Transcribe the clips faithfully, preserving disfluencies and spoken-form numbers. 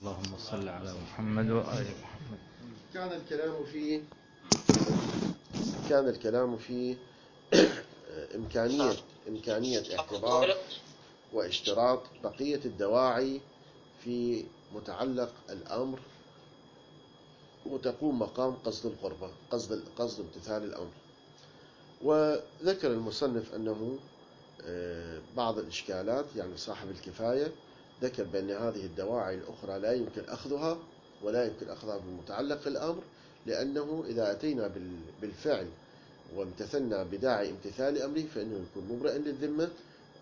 اللهم صل على محمد وآل محمد. كان الكلام في كان الكلام في إمكانية إمكانية اعتبار واشتراط بقية الدواعي في متعلق الأمر وتقوم مقام قصد القربة، قصد قصد امتثال الأمر. وذكر المصنف أنه بعض الإشكالات، يعني صاحب الكفاية ذكر بأن هذه الدواعي الأخرى لا يمكن أخذها ولا يمكن أخذها بمتعلق الأمر، لأنه إذا أتينا بالفعل وامتثلنا بداعي امتثال أمره فإنه يكون مبرئا للذمة،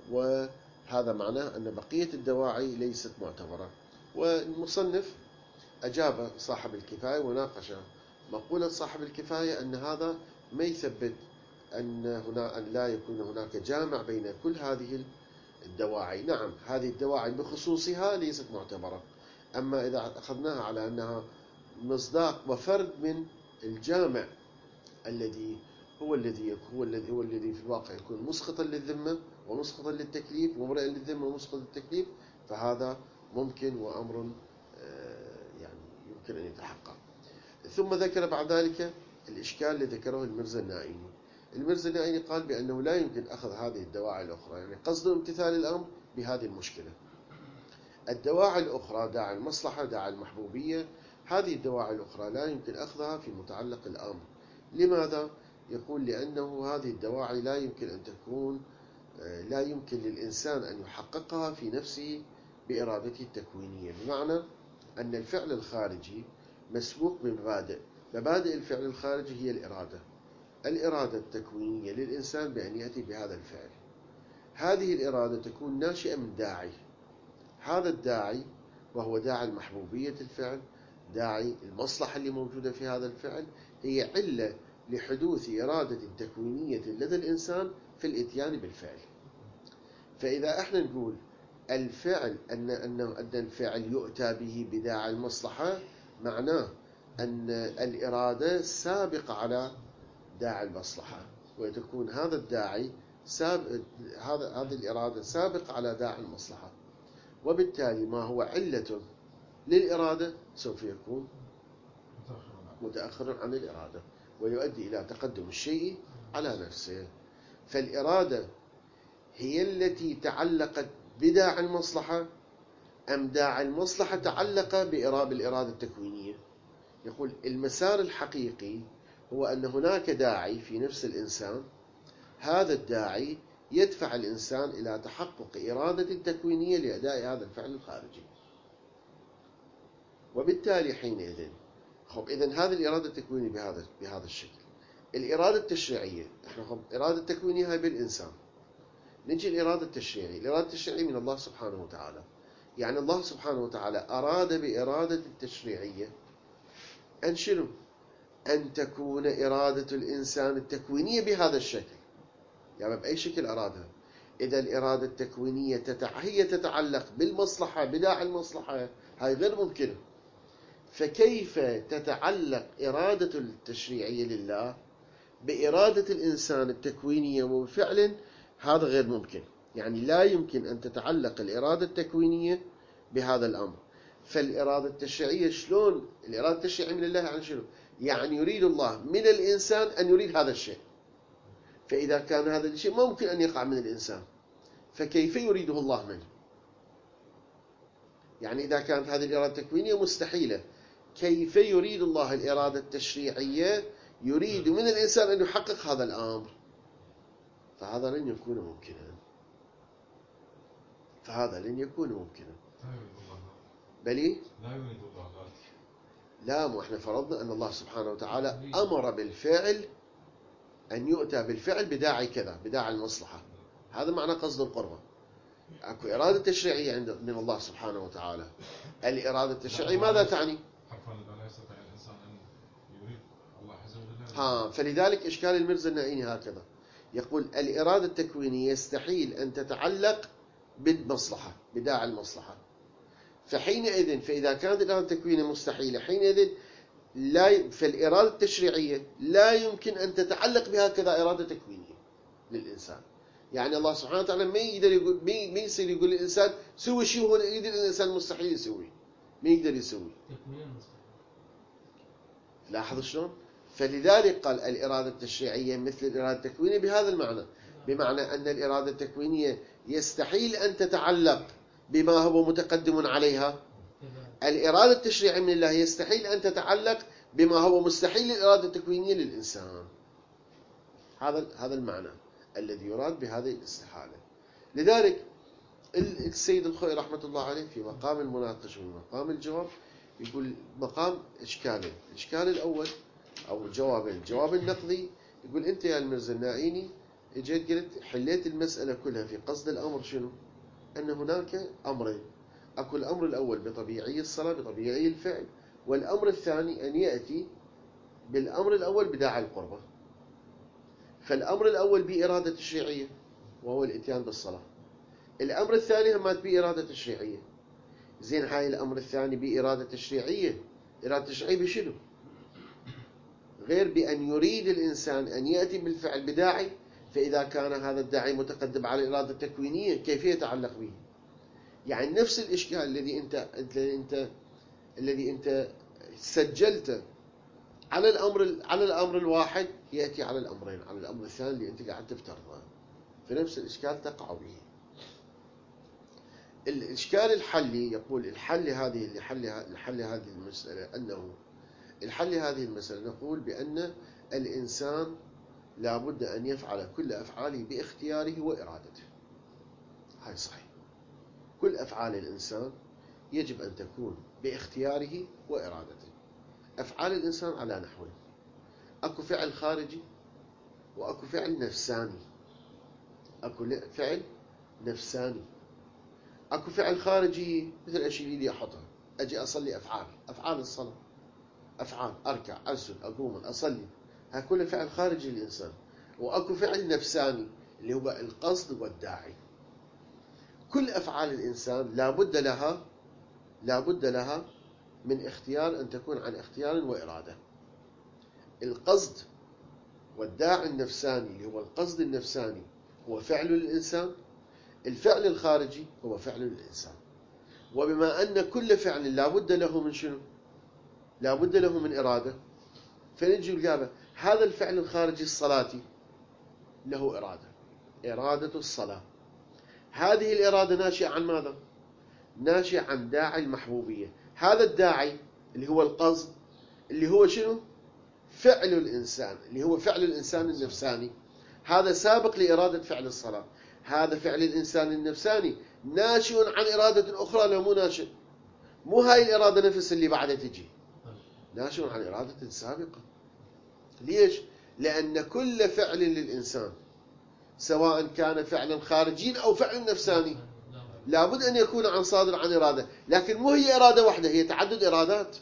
وهذا معناه أن بقية الدواعي ليست معتبرة. والمصنف أجاب صاحب الكفاية وناقش مقولة صاحب الكفاية أن هذا ما يثبت أن هنا أن لا يكون هناك جامع بين كل هذه الدواعي. نعم، هذه الدواعي بخصوصها ليست معتبرة، أما إذا أخذناها على أنها مصداق وفرد من الجامع الذي هو الذي هو الذي هو الذي في الواقع يكون مسقطا للذمة ومسقطا للتكليف، مبرئا للذمة ومسقطا للتكليف، فهذا ممكن وأمر يعني يمكن أن يتحقق. ثم ذكر بعد ذلك الإشكال الذي ذكره المرزا النائيني. المرزا النائيني قال بأنه لا يمكن أخذ هذه الدواعي الأخرى، يعني قصد امتثال الأمر بهذه المشكلة. الدواعي الأخرى، داعي المصلحة، داعي المحبوبية، هذه الدواعي الأخرى لا يمكن أخذها في متعلق الأمر. لماذا؟ يقول لأنه هذه الدواعي لا يمكن أن تكون لا يمكن للإنسان أن يحققها في نفسه بإرادته التكوينية، بمعنى أن الفعل الخارجي مسبوق بمبادئ. مبادئ الفعل الخارجي هي الإرادة الإرادة التكوينية للإنسان بأن يأتي بهذا الفعل. هذه الإرادة تكون ناشئة من داعي، هذا الداعي وهو داعي المحبوبية الفعل، داعي المصلحة اللي موجودة في هذا الفعل، هي علة لحدوث إرادة تكوينية لدى الإنسان في الإتيان بالفعل. فإذا احنا نقول الفعل أن أن الفعل يؤتى به بداعي المصلحة، معناه أن الإرادة سابقة على داعي المصلحة، وتكون هذا الداعي سابق هذا هذه الإرادة سابقة على داعي المصلحة، وبالتالي ما هو علة للإرادة سوف يكون متأخرا عن الإرادة ويؤدي إلى تقدم الشيء على نفسه. فالإرادة هي التي تعلقت بداعي المصلحة أم داعي المصلحة تعلق بالإرادة التكوينية؟ يقول المسار الحقيقي هو أن هناك داعي في نفس الإنسان، هذا الداعي يدفع الإنسان إلى تحقق إرادة تكوينية لأداء هذا الفعل الخارجي. وبالتالي حينئذ خب إذن هذه الإرادة التكوينية بهذا بهذا الشكل. الإرادة التشريعية، إحنا خب إرادة التكوينية هاي بالإنسان. نجي الإرادة التشريعية، الإرادة التشريعية من الله سبحانه وتعالى، يعني الله سبحانه وتعالى أراد بإرادة التشريعية أن شنو؟ أن تكون إرادة الإنسان التكوينية بهذا الشكل، يعني بأي شكل أرادها. إذا الإرادة التكوينية تتع... هي تتعلق بالمصلحة بداعي المصلحة، هاي غير ممكنة. فكيف تتعلق إرادة التشريعية لله بإرادة الإنسان التكوينية وفعل؟ هذا غير ممكن، يعني لا يمكن أن تتعلق الإرادة التكوينية بهذا الأمر. فالإرادة التشريعية شلون؟ الإرادة التشريعية من الله يعني شنو؟ يعني يريد الله من الإنسان أن يريد هذا الشيء، فإذا كان هذا الشيء ممكن أن يقع من الإنسان، فكيف يريده الله منه؟ يعني إذا كانت هذه الإرادة التكوينية مستحيلة، كيف يريد الله الإرادة التشريعية يريد من الإنسان أن يحقق هذا الأمر؟ فهذا لن يكون ممكنا، فهذا لن يكون ممكنا. بلي لا يريد الله ذلك. لا، مو احنا فرضنا أن الله سبحانه وتعالى أمر بالفعل أن يؤتى بالفعل بداعي كذا، بداعي المصلحة، هذا معنى قصد القربة. أكو إرادة تشريعية عند من الله سبحانه وتعالى. الإرادة التشريعية ماذا تعني؟ حرفا لا يستطيع الإنسان أن يريد الله عز وجل. ها، فلذلك إشكال المرزا النائيني هكذا يقول الإرادة التكوينية يستحيل أن تتعلق بالمصلحة بداعي المصلحة. فحينئذ فإذا كانت الإرادة التكوينية مستحيلة، حينئذ لا فالإرادة التشريعية لا يمكن أن تتعلق بهكذا إرادة تكوينية للإنسان. يعني الله سبحانه وتعالى ما يقدر يقول ما يصير يقول للإنسان سوي شيء هو يريد الإنسان مستحيل يسويه. مين يقدر يسوي؟ لاحظ شلون؟ فلذلك قال الإرادة التشريعية مثل الإرادة التكوينية بهذا المعنى، بمعنى أن الإرادة التكوينية يستحيل أن تتعلق بما هو متقدم عليها. الإرادة التشريعية من الله يستحيل أن تتعلق بما هو مستحيل الإرادة التكوينية للإنسان. هذا هذا المعنى الذي يراد بهذه الاستحالة. لذلك السيد الخوئي رحمة الله عليه في مقام المناقشة ومقام الجواب يقول مقام إشكالين. الإشكال الأول أو جوابين. الجواب النقدي يقول أنت يا المرزا النائيني اجيت قلت حليت المسألة كلها في قصد الأمر شنو؟ أن هناك أمرين، أكو الأمر الأول بطبيعي الصلاة بطبيعي الفعل، والأمر الثاني أن يأتي بالأمر الأول بداعي القربة. فالأمر الأول بإرادة تشريعية وهو الإتيان بالصلاة، الأمر الثاني هم بإرادة تشريعية. زين هاي الأمر الثاني بإرادة تشريعية، إرادة تشريعية بشنو؟ غير بأن يريد الإنسان أن يأتي بالفعل بداعي، فإذا كان هذا الداعي متقدم على الإرادة التكوينية كيف يتعلق به؟ يعني نفس الإشكال الذي أنت الذي أنت الذي أنت سجلته على الأمر على الأمر الواحد يأتي على الأمرين، على الأمر الثاني اللي أنت قاعد تفترضه، فنفس الإشكال تقع به. الإشكال الحلي يقول الحل هذه لحل الحل هذه المسألة أنه الحل هذه المسألة نقول بأن الإنسان لا بد أن يفعل كل أفعاله باختياره وإرادته. هاي صحيح، كل أفعال الإنسان يجب أن تكون باختياره وإرادته. أفعال الإنسان على نحوين، أكو فعل خارجي وأكو فعل نفساني. أكو فعل نفساني، أكو فعل خارجي مثل أشياء اللي أحطها، أجي أصلي أفعال أفعال الصلاة، أفعال أركع أسجد أقوم أصلي، ها كله فعل خارجي للإنسان. وأكو فعل نفساني اللي هو القصد والداعي. كل أفعال الإنسان لا بد لها لا بد لها من اختيار، أن تكون عن اختيار وإرادة. القصد والداعي النفساني اللي هو القصد النفساني هو فعل الإنسان، الفعل الخارجي هو فعل الإنسان. وبما أن كل فعل لا بد له من شنو؟ لا بد له من إرادة، فنجي الجابة هذا الفعل الخارجي الصلاتي له إرادة، إرادة الصلاة. هذه الإرادة ناشئة عن ماذا؟ ناشئة عن داعي المحبوبية. هذا الداعي اللي هو القصد اللي هو شنو؟ فعل الإنسان، اللي هو فعل الإنسان النفساني، هذا سابق لإرادة فعل الصلاة. هذا فعل الإنسان النفساني ناشئ عن إرادة أخرى، لو مو ناشئ، مو هاي الإرادة نفس اللي بعدها تجي، ناشئ عن إرادة سابقة. ليش؟ لأن كل فعل للإنسان سواء كان فعلا خارجي أو فعل نفساني لابد أن يكون عن صادر عن إرادة، لكن مو هي إرادة واحدة، هي تعدد إرادات.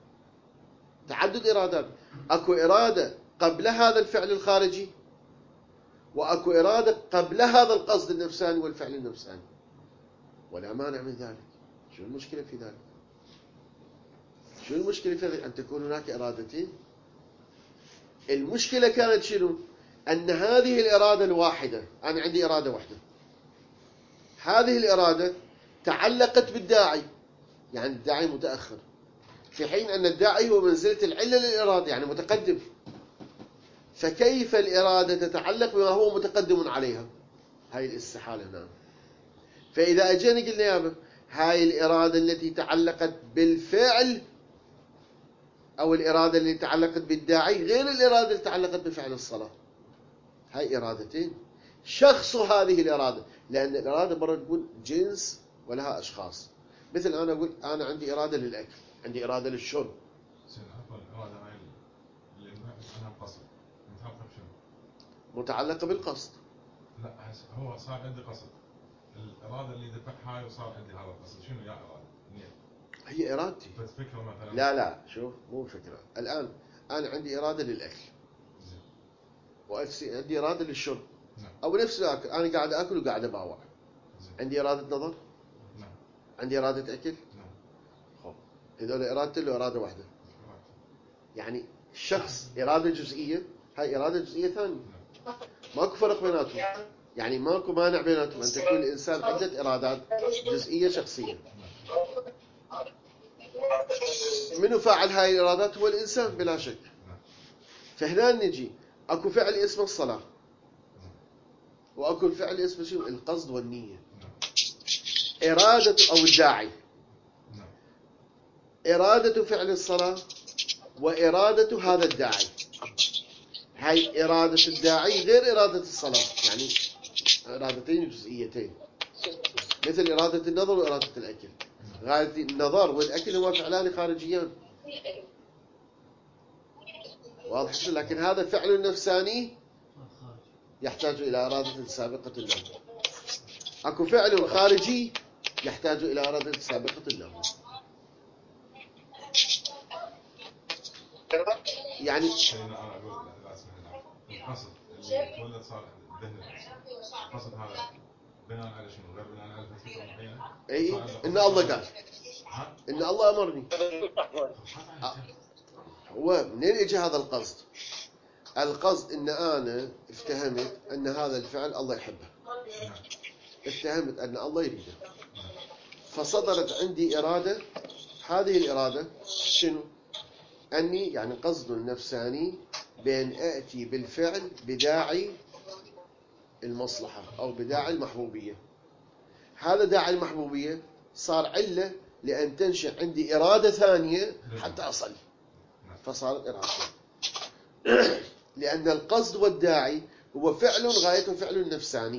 تعدد إرادات، أكو إرادة قبل هذا الفعل الخارجي، وأكو إرادة قبل هذا القصد النفساني والفعل النفساني، ولا مانع من ذلك. شو المشكلة في ذلك؟ شو المشكلة في ذلك أن تكون هناك إرادتين؟ المشكلة كانت شنو؟ أن هذه الإرادة الواحدة، أنا عندي إرادة واحدة، هذه الإرادة تعلقت بالداعي، يعني الداعي متأخر، في حين أن الداعي هو منزلة العلة للإرادة، يعني متقدم. فكيف الإرادة تتعلق بما هو متقدم عليها؟ هاي الاستحالة هنا. فإذا أجينا قلنا يابا هاي الإرادة التي تعلقت بالفعل أو الإرادة التي تعلقت بالداعي غير الإرادة التي تعلقت بفعل الصلاة. هاي إرادتين، شخص هذه الإرادة، لأن الإرادة مرة تقول جنس ولها أشخاص. مثل أنا أقول أنا عندي إرادة للأكل، عندي إرادة للشرب. الإرادة هاي اللي أنا قصد متعلقة بشنو؟ متعلقة بالقصد. لا هو صار عندي قصد، الإرادة اللي دفعها وصار عندي هذا القصد، شنو يا إرادة؟ نية. هي إرادتي. بس فكرة مثلا. لا لا شوف، مو فكرة. الآن أنا عندي إرادة للأكل، وعندي إرادة للشرب. نعم. أو نفس الأكل، أنا قاعد أكل وقاعد أباوع. عندي إرادة نظر. نعم. عندي إرادة أكل. نعم. خب هذول إرادة له إرادة واحدة. يعني الشخص إرادة جزئية، هاي إرادة جزئية ثانية. ماكو فرق بيناتهم، يعني ماكو مانع بيناتهم أن تكون الإنسان عدة إرادات جزئية شخصية. منو فاعل هاي الإرادات؟ هو الإنسان بلا شك. فهنا نجي أكو فعل اسمه الصلاة، وأكو فعل اسمه شو؟ القصد والنية. إرادة أو الداعي، إرادة فعل الصلاة وإرادة هذا الداعي. هاي إرادة الداعي غير إرادة الصلاة، يعني إرادتين جزئيتين، مثل إرادة النظر وإرادة الأكل. غاية النظر والأكل هما فعلان خارجيان، واضح؟ لكن هذا فعل نفساني يحتاج إلى إرادة سابقة له. أكو فعل خارجي يحتاج إلى إرادة سابقة له. يعني القصد اللي تولد صار ذهن الانسان، القصد هذا بناء على شنو؟ غير بناء على فكره معينه. اي ان الله قال، ان الله امرني. هو منين اجى هذا القصد؟ القصد ان انا افتهمت ان هذا الفعل الله يحبه، افتهمت ان الله يريده، فصدرت عندي اراده. هذه الاراده شنو؟ اني يعني قصد نفساني بأن آتي بالفعل بداعي المصلحة أو بداعي المحبوبية. هذا داعي المحبوبية صار علة لأن تنشأ عندي إرادة ثانية حتى أصل، فصارت إرادة. لأن القصد والداعي هو فعل غايته فعل نفساني.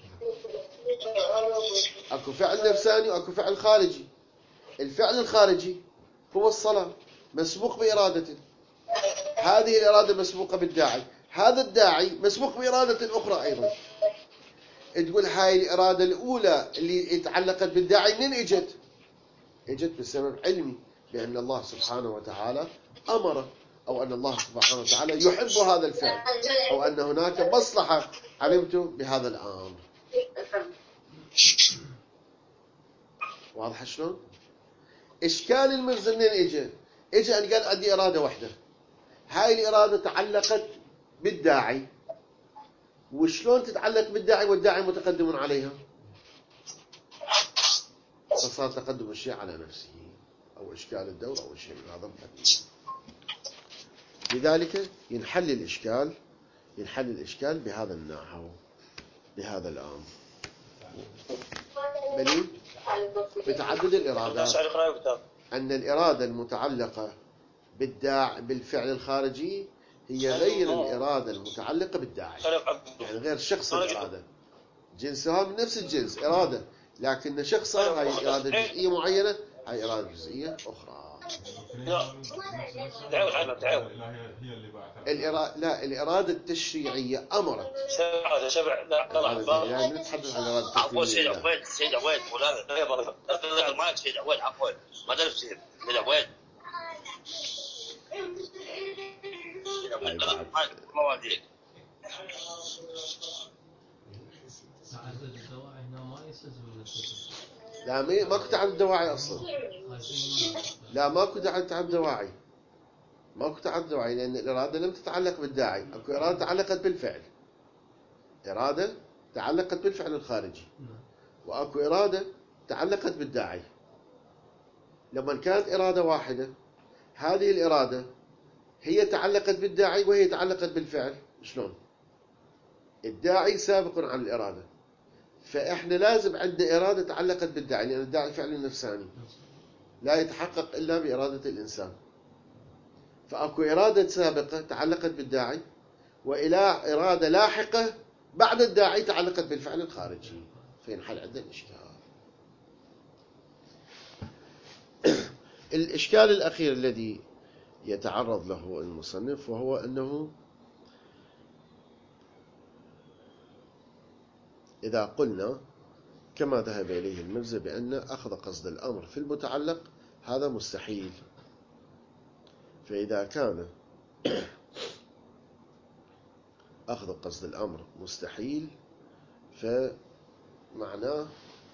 أكو فعل نفساني وأكو فعل خارجي. الفعل الخارجي هو الصلاة، مسبوق بإرادة، هذه الإرادة مسبوقة بالداعي، هذا الداعي مسبوق بإرادة أخرى أيضا. تقول هاي الإرادة الأولى اللي تعلقت بالداعي منين إجت؟ إجت بسبب علمي بأن الله سبحانه وتعالى أمر، أو أن الله سبحانه وتعالى يحب هذا الفعل، أو أن هناك مصلحة علمت بهذا الأمر. واضح شلون؟ إشكال المرزق منين إجا؟ إجا أن قال عندي إرادة واحدة، هاي الإرادة تعلقت بالداعي. وشلون تتعلق بالداعي والداعي متقدم عليها؟ فصار تقدم الشيء على نفسه، أو إشكال الدور أو شيء من هذا القبيل. لذلك ينحل الإشكال ينحل الإشكال بهذا النحو، بهذا الأمر. بل بتعدد الإرادات، أن الإرادة المتعلقة بالداع بالفعل الخارجي هي غير الإرادة المتعلقة بالداعي، يعني غير شخص الإرادة، جنسها من نفس الجنس إرادة، لكن شخصها هاي إرادة جزئية معينة، هاي إرادة جزئية أخرى. الإرادة لا الإرادة التشريعية أمرت. شبع شبع لا طلع يعني نتحدث عن الإرادة التشريعية. عفوا سيد عويد سيد عويد ولا ما سيد عويد عفوا ما درس سيد عويد سيد عويد ما وديك. لا مي ما كنت عن الدواعي أصلا. لا ما كنت عن عن الدواعي ما كنت عن الدواعي لأن الإرادة لم تتعلق بالداعي. أكو إرادة تعلقت بالفعل، إرادة تعلقت بالفعل الخارجي، وأكو إرادة تعلقت بالداعي. لما كانت إرادة واحدة، هذه الإرادة هي تعلقت بالداعي وهي تعلقت بالفعل. شلون؟ الداعي سابق عن الإرادة، فإحنا لازم عندنا إرادة تعلقت بالداعي، لأن الداعي فعل النفساني لا يتحقق إلا بإرادة الإنسان. فأكو إرادة سابقة تعلقت بالداعي، وإلى إرادة لاحقة بعد الداعي تعلقت بالفعل الخارجي، فينحل عندنا الإشكال. الإشكال الأخير الذي يتعرض له المصنف وهو أنه إذا قلنا كما ذهب إليه المرزا بأن أخذ قصد الأمر في المتعلق هذا مستحيل، فإذا كان أخذ قصد الأمر مستحيل فمعناه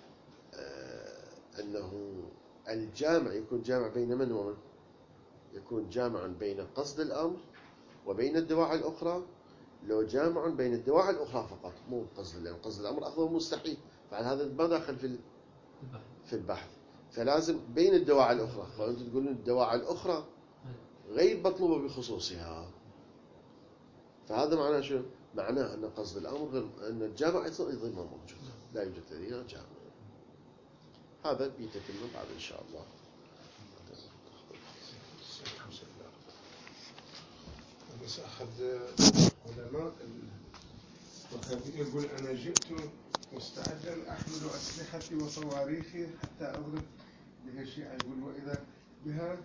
أنه الجامع يكون جامع بين من ومن؟ يكون جامعا بين قصد الأمر وبين الدواعي الأخرى. لو جامع بين الدواعي الأخرى فقط، مو قصد الأمر. قصد الأمر أخذه مستحيل، فعلى هذا ما داخل في في البحث. فلازم بين الدواعي الأخرى، فأنتم تقولون الدواعي الأخرى غير مطلوبة بخصوصها. فهذا معناه شو؟ معناه أن قصد الأمر غير أن الجامع أيضا ما موجود، لا يوجد لدينا جامع. هذا بيتكلم بعد إن شاء الله. بس أحد علماء وكان يقول أنا جئت مستعدا أحمل أسلحتي وصواريخي حتى أضرب بها الشيعة، يقول وإذا بها